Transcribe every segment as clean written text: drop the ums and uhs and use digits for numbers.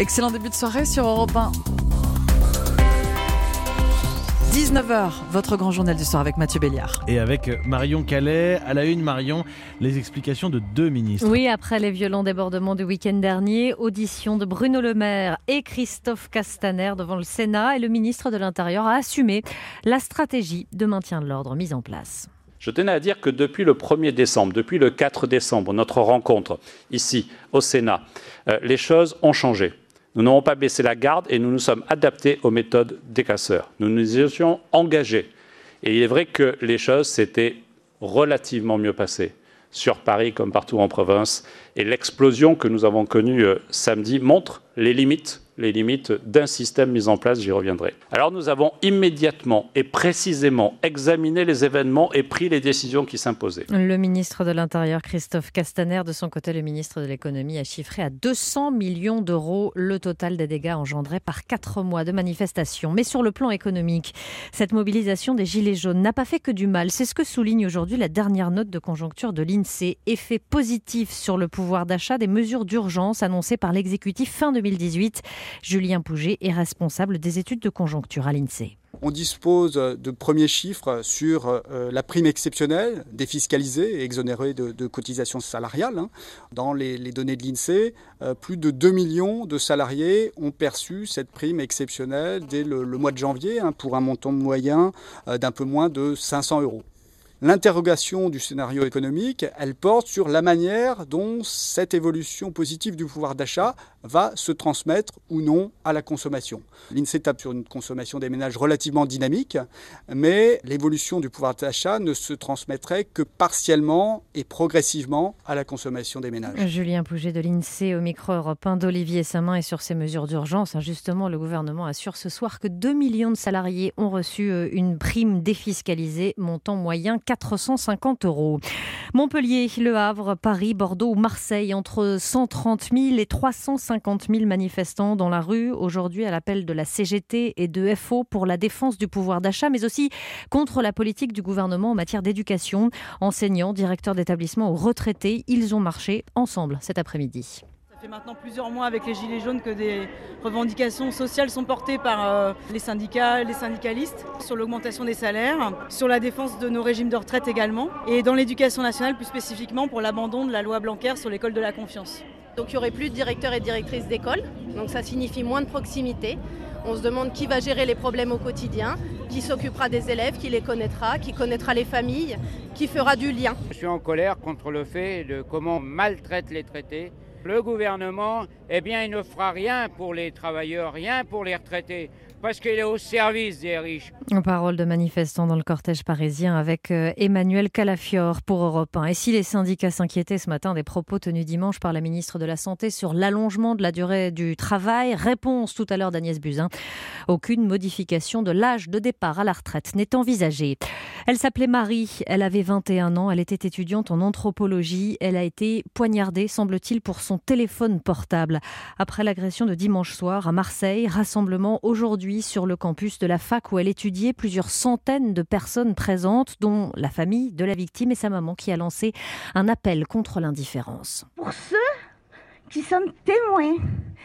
Excellent début de soirée sur Europe 1. 19h, votre grand journal du soir avec Mathieu Béliard. Et avec Marion Calais. À la une, Marion, les explications de deux ministres. Oui, après les violents débordements du week-end dernier, audition de Bruno Le Maire et Christophe Castaner devant le Sénat, et le ministre de l'Intérieur a assumé la stratégie de maintien de l'ordre mise en place. Je tenais à dire que depuis le 1er décembre, depuis le 4 décembre, notre rencontre ici au Sénat, les choses ont changé. Nous n'avons pas baissé la garde et nous nous sommes adaptés aux méthodes des casseurs. Nous nous étions engagés. Et il est vrai que les choses s'étaient relativement mieux passées sur Paris comme partout en province. Et l'explosion que nous avons connue samedi montre les limites d'un système mis en place, j'y reviendrai. Alors nous avons immédiatement et précisément examiné les événements et pris les décisions qui s'imposaient. Le ministre de l'Intérieur, Christophe Castaner, de son côté, le ministre de l'Économie, a chiffré à 200 millions d'euros le total des dégâts engendrés par 4 mois de manifestations. Mais sur le plan économique, cette mobilisation des Gilets jaunes n'a pas fait que du mal. C'est ce que souligne aujourd'hui la dernière note de conjoncture de l'INSEE. Effet positif sur le pouvoir d'achat des mesures d'urgence annoncées par l'exécutif fin 2018. Julien Pouget est responsable des études de conjoncture à l'INSEE. On dispose de premiers chiffres sur la prime exceptionnelle, défiscalisée et exonérée de cotisations salariales. Dans les données de l'INSEE, plus de 2 millions de salariés ont perçu cette prime exceptionnelle dès le mois de janvier, pour un montant moyen d'un peu moins de 500 euros. L'interrogation du scénario économique, elle porte sur la manière dont cette évolution positive du pouvoir d'achat va se transmettre ou non à la consommation. L'INSEE tape sur une consommation des ménages relativement dynamique, mais l'évolution du pouvoir d'achat ne se transmettrait que partiellement et progressivement à la consommation des ménages. Julien Pouget de l'INSEE au micro Europe 1 d'Olivier Samin, et sur ces mesures d'urgence. Justement, le gouvernement assure ce soir que 2 millions de salariés ont reçu une prime défiscalisée, montant moyen 450 euros. Montpellier, Le Havre, Paris, Bordeaux ou Marseille, entre 130 000 et 350 000 manifestants dans la rue aujourd'hui à l'appel de la CGT et de FO pour la défense du pouvoir d'achat, mais aussi contre la politique du gouvernement en matière d'éducation. Enseignants, directeurs d'établissements ou retraités, ils ont marché ensemble cet après-midi. Ça fait maintenant plusieurs mois avec les Gilets jaunes que des revendications sociales sont portées par les syndicats, les syndicalistes, sur l'augmentation des salaires, sur la défense de nos régimes de retraite également, et dans l'éducation nationale plus spécifiquement pour l'abandon de la loi Blanquer sur l'école de la confiance. Donc il n'y aurait plus de directeurs et directrices d'école, donc ça signifie moins de proximité. On se demande qui va gérer les problèmes au quotidien, qui s'occupera des élèves, qui les connaîtra, qui connaîtra les familles, qui fera du lien. Je suis en colère contre le fait de comment on maltraite les traités. Le gouvernement, il ne fera rien pour les travailleurs, rien pour les retraités, parce qu'il est au service des riches. Parole de manifestants dans le cortège parisien avec Emmanuel Calafiore pour Europe 1. Et si les syndicats s'inquiétaient ce matin des propos tenus dimanche par la ministre de la Santé sur l'allongement de la durée du travail, réponse tout à l'heure d'Agnès Buzyn. Aucune modification de l'âge de départ à la retraite n'est envisagée. Elle s'appelait Marie, elle avait 21 ans, elle était étudiante en anthropologie. Elle a été poignardée, semble-t-il, pour son téléphone portable. Après l'agression de dimanche soir à Marseille, rassemblement aujourd'hui sur le campus de la fac où elle étudiait, plusieurs centaines de personnes présentes, dont la famille de la victime et sa maman qui a lancé un appel contre l'indifférence. Pour ceux qui sont témoins,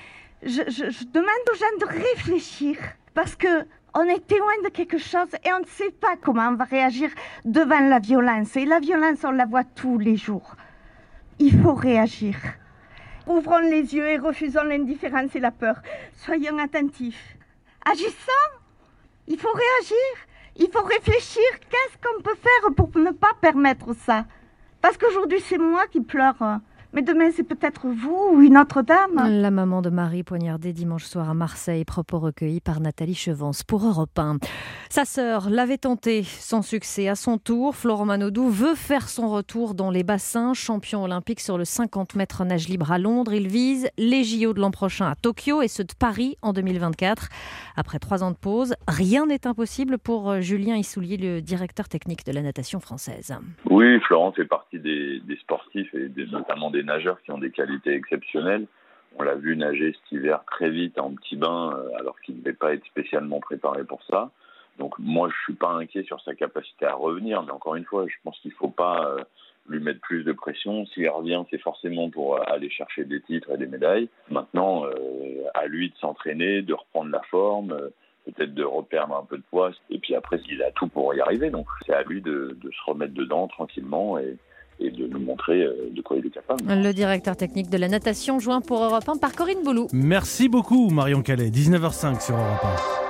je demande aux gens de réfléchir parce qu'on est témoin de quelque chose et on ne sait pas comment on va réagir devant la violence. Et la violence, on la voit tous les jours. Il faut réagir. Ouvrons les yeux et refusons l'indifférence et la peur. Soyons attentifs. Agissons. Il faut réagir. Il faut réfléchir. Qu'est-ce qu'on peut faire pour ne pas permettre ça? Parce qu'aujourd'hui, c'est moi qui pleure. Mais demain, c'est peut-être vous ou une autre dame. La maman de Marie poignardée dimanche soir à Marseille, propos recueillis par Nathalie Chevance pour Europe 1. Sa sœur l'avait tenté sans succès à son tour. Florent Manodou veut faire son retour dans les bassins. Champion olympique sur le 50 mètres nage libre à Londres, il vise les JO de l'an prochain à Tokyo et ceux de Paris en 2024. Après 3 ans de pause, rien n'est impossible pour Julien Issoulier, le directeur technique de la natation française. Oui, Florent fait partie des sportifs et notamment des nageurs qui ont des qualités exceptionnelles. On l'a vu nager cet hiver très vite en petit bain alors qu'il ne devait pas être spécialement préparé pour ça. Donc moi je ne suis pas inquiet sur sa capacité à revenir, mais encore une fois je pense qu'il ne faut pas lui mettre plus de pression. S'il revient, c'est forcément pour aller chercher des titres et des médailles. Maintenant, à lui de s'entraîner, de reprendre la forme, peut-être de reperdre un peu de poids. Et puis après, il a tout pour y arriver. Donc c'est à lui de se remettre dedans tranquillement et de nous montrer de quoi il est capable. Le directeur technique de la natation, joint pour Europe 1 par Corinne Boulou. Merci beaucoup Marion Calais, 19h05 sur Europe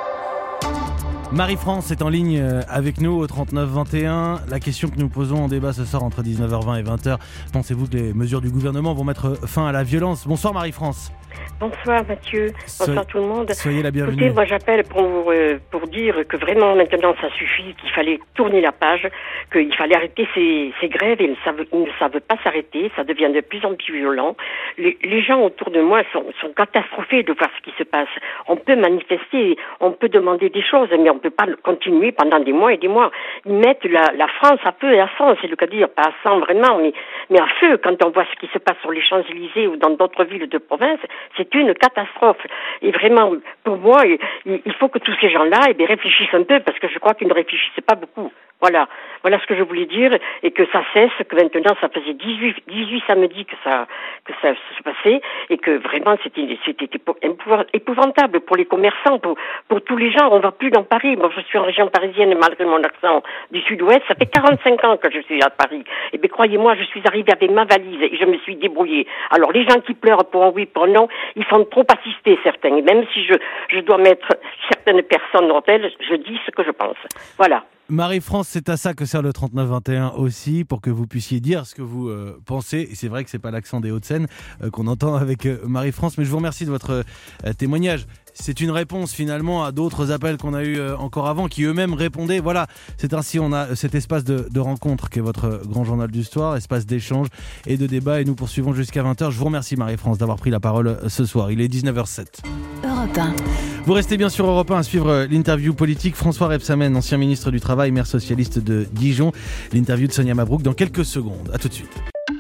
1. Marie-France est en ligne avec nous au 3921. La question que nous posons en débat ce soir entre 19h20 et 20h. Pensez-vous que les mesures du gouvernement vont mettre fin à la violence ? Bonsoir Marie-France. Bonsoir Mathieu, bonsoir tout le monde. Soyez la bienvenue. Écoutez, moi j'appelle pour dire que vraiment maintenant ça suffit, qu'il fallait tourner la page, qu'il fallait arrêter ces grèves. Ils ne savent pas s'arrêter, ça devient de plus en plus violent. Les gens autour de moi sont catastrophés de voir ce qui se passe. On peut manifester, on peut demander des choses, mais on peut pas continuer pendant des mois et des mois. Ils mettent la France à feu et à sang, c'est le cas de dire, pas à sang vraiment, mais à feu. Quand on voit ce qui se passe sur les Champs-Élysées ou dans d'autres villes de province, c'est une catastrophe. Et vraiment, pour moi, il faut que tous ces gens-là réfléchissent un peu, parce que je crois qu'ils ne réfléchissent pas beaucoup. Voilà ce que je voulais dire, et que ça cesse, que maintenant ça faisait 18 samedis que ça se passait, et que vraiment c'était épouvantable pour les commerçants, pour tous les gens. On va plus dans Paris. Moi, je suis en région parisienne malgré mon accent du sud-ouest. Ça fait 45 ans que je suis à Paris. Et bien, croyez-moi, je suis arrivée avec ma valise et je me suis débrouillée. Alors, les gens qui pleurent pour un oui, pour un non, ils sont trop assistés, certains. Et même si je dois mettre certaines personnes en telle, je dis ce que je pense. Voilà. Marie-France, c'est à ça que sert le 3921 aussi, pour que vous puissiez dire ce que vous pensez. Et c'est vrai que c'est pas l'accent des Hauts-de-Seine qu'on entend avec Marie-France, mais je vous remercie de votre témoignage. C'est une réponse finalement à d'autres appels qu'on a eu encore avant, qui eux-mêmes répondaient. Voilà, c'est ainsi, on a cet espace de rencontre qui est votre grand journal du soir, espace d'échange et de débat, et nous poursuivons jusqu'à 20h. Je vous remercie Marie-France d'avoir pris la parole ce soir. Il est 19h07. Europe 1. Vous restez bien sur Europe 1 à suivre l'interview politique. François Rebsamen, ancien ministre du Travail, maire socialiste de Dijon. L'interview de Sonia Mabrouk dans quelques secondes. À tout de suite.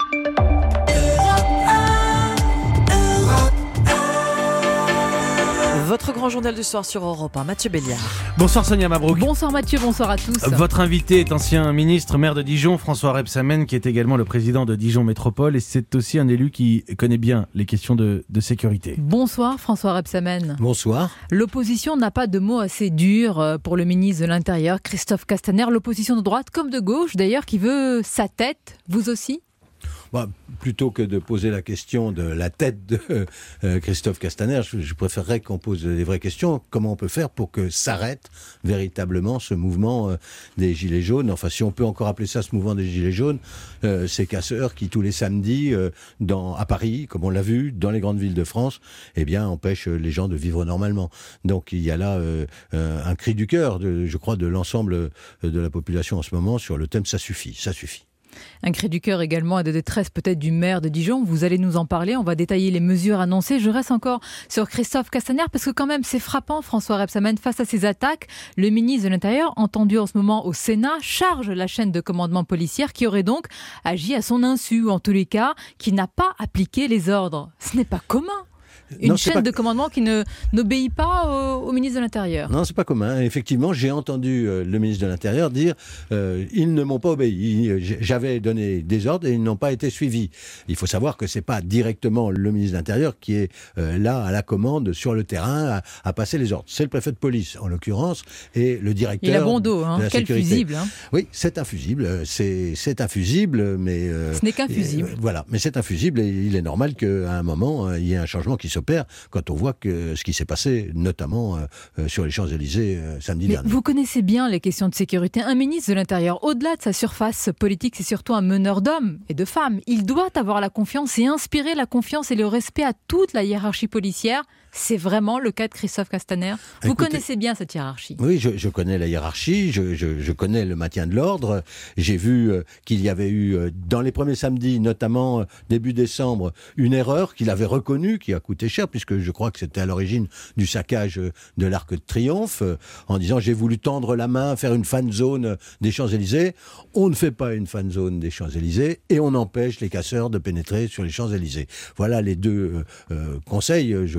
Votre grand journal du soir sur Europe 1, Mathieu Béliard. Bonsoir Sonia Mabrouk. Bonsoir Mathieu, bonsoir à tous. Votre invité est ancien ministre, maire de Dijon, François Rebsamen, qui est également le président de Dijon Métropole, et c'est aussi un élu qui connaît bien les questions de sécurité. Bonsoir François Rebsamen. Bonsoir. L'opposition n'a pas de mots assez durs pour le ministre de l'Intérieur, Christophe Castaner. L'opposition de droite comme de gauche d'ailleurs, qui veut sa tête, vous aussi ? Plutôt que de poser la question de la tête de Christophe Castaner, je préférerais qu'on pose des vraies questions. Comment on peut faire pour que s'arrête véritablement ce mouvement des Gilets jaunes ? Enfin, si on peut encore appeler ça ce mouvement des Gilets jaunes, ces casseurs qui, tous les samedis, à Paris, comme on l'a vu, dans les grandes villes de France, empêchent les gens de vivre normalement. Donc il y a là un cri du cœur, je crois, de l'ensemble de la population en ce moment sur le thème « ça suffit, ça suffit ». Un cri du cœur également et de détresse peut-être du maire de Dijon. Vous allez nous en parler, on va détailler les mesures annoncées. Je reste encore sur Christophe Castaner parce que quand même c'est frappant, François Rebsamen, face à ces attaques. Le ministre de l'Intérieur, entendu en ce moment au Sénat, charge la chaîne de commandement policière qui aurait donc agi à son insu, ou en tous les cas, qui n'a pas appliqué les ordres. Ce n'est pas commun. Une chaîne de commandement qui n'obéit pas au ministre de l'Intérieur. Non, c'est pas commun. Effectivement, j'ai entendu le ministre de l'Intérieur dire ils ne m'ont pas obéi. J'avais donné des ordres et ils n'ont pas été suivis. Il faut savoir que c'est pas directement le ministre de l'Intérieur qui est là à la commande sur le terrain à passer les ordres. C'est le préfet de police en l'occurrence et le directeur. Il a bon dos, de la quel sécurité. fusible. Oui, c'est un fusible. C'est un fusible, mais ce n'est qu'un fusible. Voilà, mais c'est un fusible et il est normal qu'à un moment il y ait un changement qui s'opère quand on voit que ce qui s'est passé, notamment sur les Champs-Élysées samedi dernier. Vous connaissez bien les questions de sécurité. Un ministre de l'Intérieur, au-delà de sa surface politique, c'est surtout un meneur d'hommes et de femmes. Il doit avoir la confiance et inspirer la confiance et le respect à toute la hiérarchie policière. C'est vraiment le cas de Christophe Castaner. Vous connaissez bien cette hiérarchie. Oui, je connais la hiérarchie, je connais le maintien de l'ordre. J'ai vu qu'il y avait eu, dans les premiers samedis, notamment début décembre, une erreur qu'il avait reconnue, qui a coûté cher, puisque je crois que c'était à l'origine du saccage de l'Arc de Triomphe, en disant j'ai voulu tendre la main, faire une fan zone des Champs-Élysées. On ne fait pas une fan zone des Champs-Élysées et on empêche les casseurs de pénétrer sur les Champs-Élysées. Voilà les deux conseils, je pense,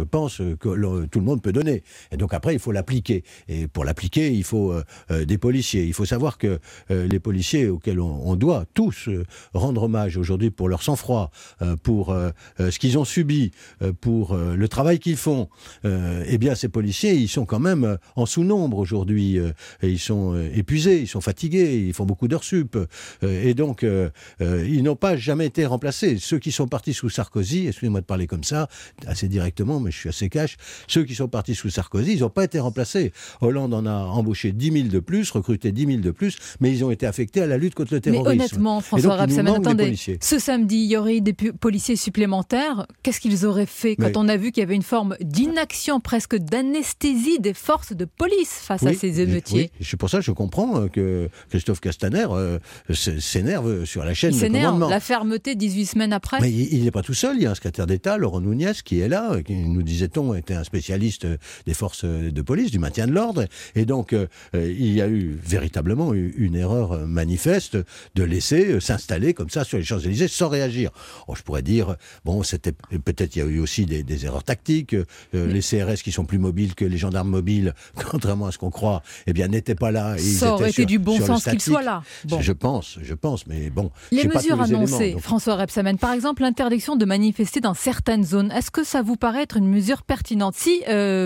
que tout le monde peut donner. Et donc après, il faut l'appliquer. Et pour l'appliquer, il faut des policiers. Il faut savoir que les policiers auxquels on doit tous rendre hommage aujourd'hui pour leur sang-froid, pour ce qu'ils ont subi, pour le travail qu'ils font, eh bien ces policiers, ils sont quand même en sous-nombre aujourd'hui. Et ils sont épuisés, ils sont fatigués, ils font beaucoup d'heures sup. Et donc, ils n'ont pas jamais été remplacés. Ceux qui sont partis sous Sarkozy, excusez-moi de parler comme ça, assez directement, mais je suis assez cash, ceux qui sont partis sous Sarkozy, ils n'ont pas été remplacés. Hollande en a embauché 10 000 de plus, recruté 10 000 de plus, mais ils ont été affectés à la lutte contre le terrorisme. Mais honnêtement, François Rebsamen, attendez, ce samedi, il y aurait eu des policiers supplémentaires. Qu'est-ce qu'ils auraient fait quand on a vu qu'il y avait une forme d'inaction, presque d'anesthésie des forces de police face à ces émeutiers? Oui, c'est pour ça que je comprends que Christophe Castaner s'énerve sur la chaîne de commandement. La fermeté 18 semaines après. Mais il n'est pas tout seul, il y a un secrétaire d'État, Laurent Nunez, qui est là, qui, nous disait-on, était un spécialiste des forces de police, du maintien de l'ordre. Et donc, il y a eu véritablement une erreur manifeste de laisser s'installer comme ça sur les Champs-Élysées sans réagir. Oh, je pourrais dire, bon, c'était peut-être il y a eu aussi des erreurs tactiques. Les CRS qui sont plus mobiles que les gendarmes mobiles, contrairement à ce qu'on croit, eh bien, n'étaient pas là. Et ça aurait été du bon sens qu'ils soient là. Bon. Je pense, mais bon. Les mesures annoncées, donc... François Rebsamen, par exemple, l'interdiction de manifester dans certaines zones, est-ce que ça vous paraît être une mesure pertinente? Si,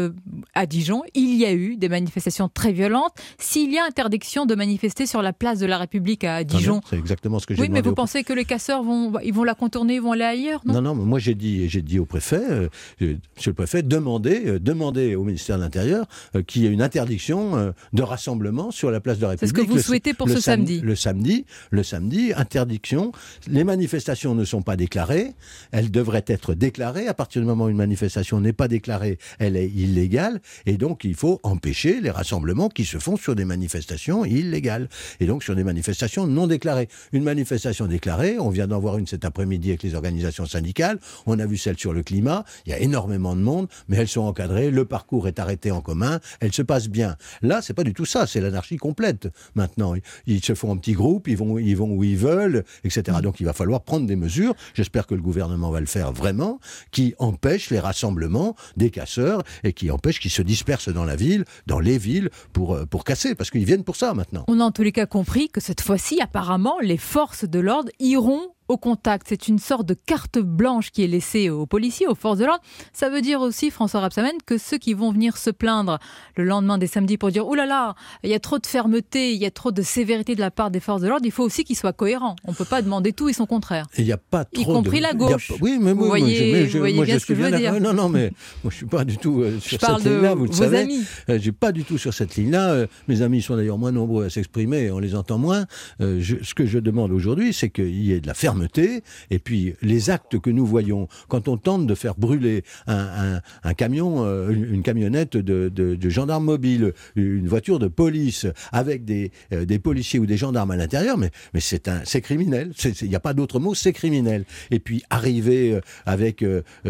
à Dijon, il y a eu des manifestations très violentes, s'il y a interdiction de manifester sur la place de la République à Dijon... C'est exactement ce que j'ai demandé. Oui, mais vous pensez préfet. Que les casseurs vont la contourner, ils vont aller ailleurs, non? Non, mais moi j'ai dit au préfet, monsieur le préfet, demandez au ministère de l'Intérieur qu'il y ait une interdiction de rassemblement sur la place de la République. C'est ce que vous souhaitez pour ce samedi? Le samedi, interdiction. Les manifestations ne sont pas déclarées, elles devraient être déclarées. À partir du moment où une manifestation n'est pas déclarée, elle est illégale, et donc il faut empêcher les rassemblements qui se font sur des manifestations illégales, et donc sur des manifestations non déclarées. Une manifestation déclarée, on vient d'en voir une cet après-midi avec les organisations syndicales, on a vu celle sur le climat, il y a énormément de monde, mais elles sont encadrées, le parcours est arrêté en commun, elles se passent bien. Là, c'est pas du tout ça, c'est l'anarchie complète. Maintenant, ils se font en petits groupes, ils vont où ils veulent, etc. Donc il va falloir prendre des mesures, j'espère que le gouvernement va le faire vraiment, qui empêchent les rassemblements des casseurs et qui empêchent qu'ils se dispersent dans la ville, dans les villes, pour casser, parce qu'ils viennent pour ça maintenant. On a en tous les cas compris que cette fois-ci, apparemment, les forces de l'ordre iront au contact. C'est une sorte de carte blanche qui est laissée aux policiers, aux forces de l'ordre. Ça veut dire aussi, François Rebsamen, que ceux qui vont venir se plaindre le lendemain des samedis pour dire « Ouh là là, il y a trop de fermeté, il y a trop de sévérité de la part des forces de l'ordre », il faut aussi qu'ils soient cohérents. On ne peut pas demander tout et son contraire. Il n'y a pas trop y compris la gauche. Oui, mais vous voyez bien ce que je veux dire. Non, mais moi je ne suis pas du tout sur cette ligne-là, vous le savez. Je ne suis pas du tout sur cette ligne-là. Mes amis sont d'ailleurs moins nombreux à s'exprimer, on les entend moins. Ce que je demande aujourd'hui, c'est qu'il y ait de la fermeté. Et puis, les actes que nous voyons, quand on tente de faire brûler un camion, une camionnette de gendarmes mobiles, une voiture de police, avec des policiers ou des gendarmes à l'intérieur, mais c'est criminel. Il n'y a pas d'autre mot, c'est criminel. Et puis, arriver avec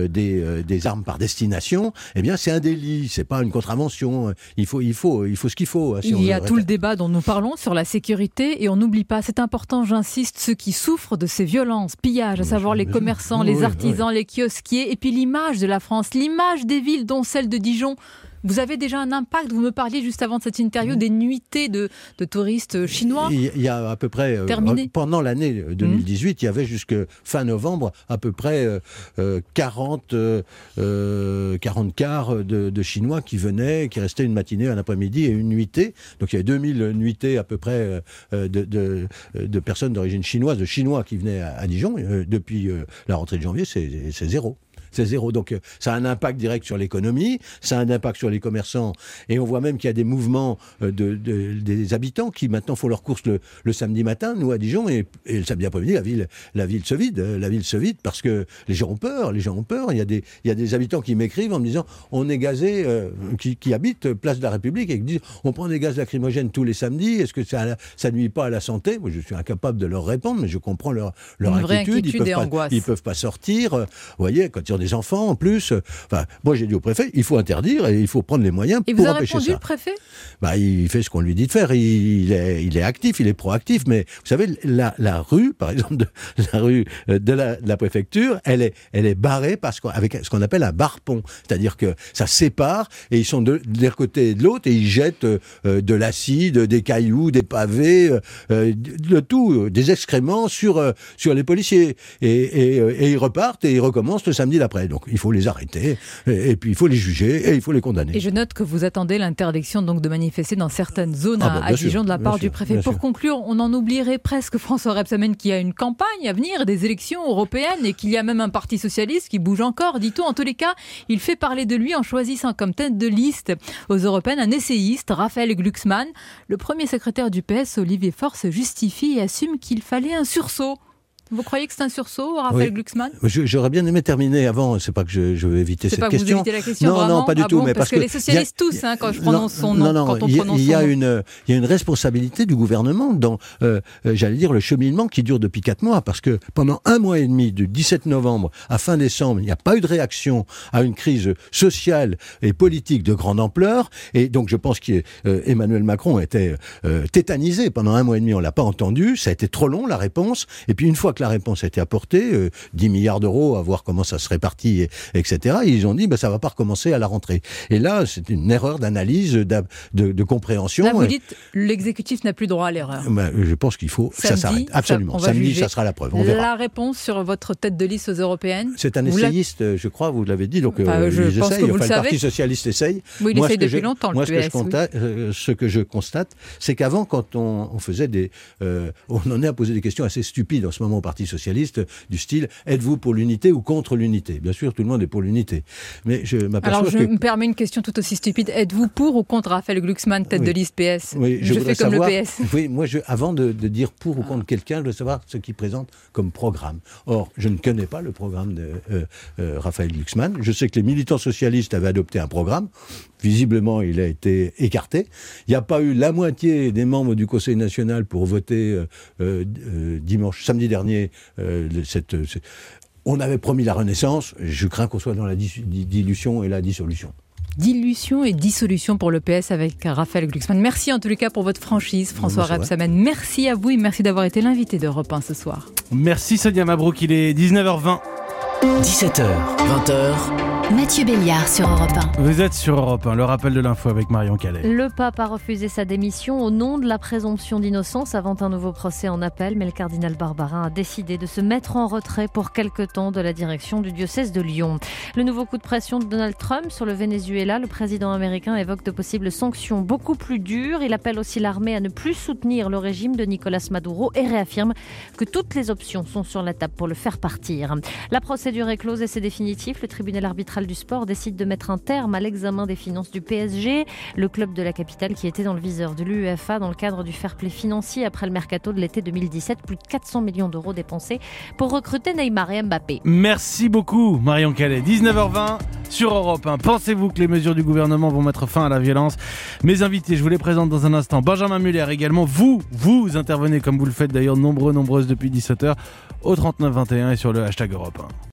des armes par destination, eh bien, c'est un délit, c'est pas une contravention. Il faut ce qu'il faut. Il y a tout le débat dont nous parlons sur la sécurité, et on n'oublie pas, c'est important, j'insiste, ceux qui souffrent de ces violences, pillages, à savoir les commerçants, les artisans, les kiosquiers, et puis l'image de la France, l'image des villes, dont celle de Dijon. Vous avez déjà un impact, vous me parliez juste avant de cette interview des nuitées de touristes chinois. Il y a à peu près, pendant l'année 2018, il y avait jusque fin novembre à peu près 40 cars de Chinois qui venaient, qui restaient une matinée, un après-midi et une nuitée. Donc il y avait 2000 nuitées à peu près de personnes d'origine chinoise, de Chinois qui venaient à Dijon. Depuis la rentrée de janvier, c'est zéro. C'est zéro. Donc ça a un impact direct sur l'économie, ça a un impact sur les commerçants, et on voit même qu'il y a des mouvements des habitants qui maintenant font leurs courses le samedi matin, nous à Dijon, et le samedi après-midi la ville se vide parce que les gens ont peur. Il y a des habitants qui m'écrivent en me disant on est gazé, qui habitent place de la République, et qui disent on prend des gaz lacrymogènes tous les samedis, est-ce que ça nuit pas à la santé? Moi je suis incapable de leur répondre, mais je comprends leur inquiétude. Ils peuvent pas sortir. Vous voyez, quand ils ont des enfants en plus. Enfin, moi j'ai dit au préfet, il faut interdire et il faut prendre les moyens pour empêcher ça. Et vous avez répondu, le préfet ? Il fait ce qu'on lui dit de faire. Il est actif, il est proactif. Mais vous savez, la rue, par exemple, la rue de la préfecture, elle est barrée avec ce qu'on appelle un bar-pont. C'est-à-dire que ça sépare et ils sont d'un côté et de l'autre et ils jettent de l'acide, des cailloux, des pavés, de tout, des excréments sur les policiers. Et ils repartent et ils recommencent le samedi d'après. Donc il faut les arrêter et puis il faut les juger et il faut les condamner. Et je note que vous attendez l'interdiction donc de manifester dans certaines zones à Dijon de la part du préfet. Pour conclure, on en oublierait presque François Rebsamen qui a une campagne à venir, des élections européennes et qu'il y a même un parti socialiste qui bouge encore, dit-on. En tous les cas, il fait parler de lui en choisissant comme tête de liste aux européennes un essayiste, Raphaël Glucksmann. Le premier secrétaire du PS, Olivier Faure, se justifie et assume qu'il fallait un sursaut. Vous croyez que c'est un sursaut, Raphaël Glucksmann ? J'aurais bien aimé terminer avant. C'est pas que je veux éviter cette question. C'est pas que vous évitez la question. Non, pas du tout. Mais parce que les socialistes tous, quand je prononce son nom, il y a une responsabilité du gouvernement dans, j'allais dire, le cheminement qui dure depuis 4 mois, parce que pendant 1 mois et demi, du 17 novembre à fin décembre, il n'y a pas eu de réaction à une crise sociale et politique de grande ampleur. Et donc, je pense qu'Emmanuel Macron était tétanisé pendant 1 mois et demi. On l'a pas entendu. Ça a été trop long la réponse. Et puis une fois que la réponse a été apportée, 10 milliards d'euros, à voir comment ça se répartit, etc. Et ils ont dit, ça va pas recommencer à la rentrée. Et là, c'est une erreur d'analyse, de compréhension. Là, vous dites, l'exécutif n'a plus droit à l'erreur. Je pense qu'il faut que ça s'arrête. Absolument. Samedi, ça sera la preuve. On verra. La réponse sur votre tête de liste aux européennes. C'est un essayiste, je crois, vous l'avez dit. Donc, je pense que vous le savez. Le Parti socialiste essaye. Oui, il essaye depuis longtemps, le PS. Ce que je constate, c'est qu'avant, quand on faisait on en est à poser des questions assez stupides en ce moment au Parti socialiste, du style « Êtes-vous pour l'unité ou contre l'unité ?» Bien sûr, tout le monde est pour l'unité. Mais je m'aperçois Alors, je me permets une question tout aussi stupide. Êtes-vous pour ou contre Raphaël Glucksmann, tête de liste PS ? Oui, je fais comme savoir, le PS. Oui, moi, avant de dire pour ou contre quelqu'un, je veux savoir ce qu'il présente comme programme. Or, je ne connais pas le programme de Raphaël Glucksmann. Je sais que les militants socialistes avaient adopté un programme. Visiblement, il a été écarté. Il n'y a pas eu la moitié des membres du Conseil national pour voter samedi dernier. On avait promis la renaissance. Je crains qu'on soit dans la dilution et la dissolution. Dilution et dissolution pour le PS avec Raphaël Glucksmann. Merci en tous les cas pour votre franchise, François Rebsamen. Merci à vous et merci d'avoir été l'invité d'Europe 1 ce soir. Merci Sonia Mabrouk, il est 19h20. 17h, 20h. Mathieu Béliard sur Europe 1. Vous êtes sur Europe 1, le rappel de l'info avec Marion Calais. Le pape a refusé sa démission au nom de la présomption d'innocence avant un nouveau procès en appel, mais le cardinal Barbarin a décidé de se mettre en retrait pour quelque temps de la direction du diocèse de Lyon. Le nouveau coup de pression de Donald Trump sur le Venezuela, le président américain évoque de possibles sanctions beaucoup plus dures. Il appelle aussi l'armée à ne plus soutenir le régime de Nicolas Maduro et réaffirme que toutes les options sont sur la table pour le faire partir. La procédure est close et c'est définitif. Le tribunal arbitral du sport décide de mettre un terme à l'examen des finances du PSG, le club de la capitale qui était dans le viseur de l'UEFA dans le cadre du fair play financier après le mercato de l'été 2017. Plus de 400 millions d'euros dépensés pour recruter Neymar et Mbappé. Merci beaucoup Marion Calais. 19h20 sur Europe 1. Pensez-vous que les mesures du gouvernement vont mettre fin à la violence ? Mes invités, je vous les présente dans un instant. Benjamin Muller également. Vous intervenez comme vous le faites d'ailleurs nombreuses depuis 17h au 3921 et sur le hashtag Europe 1.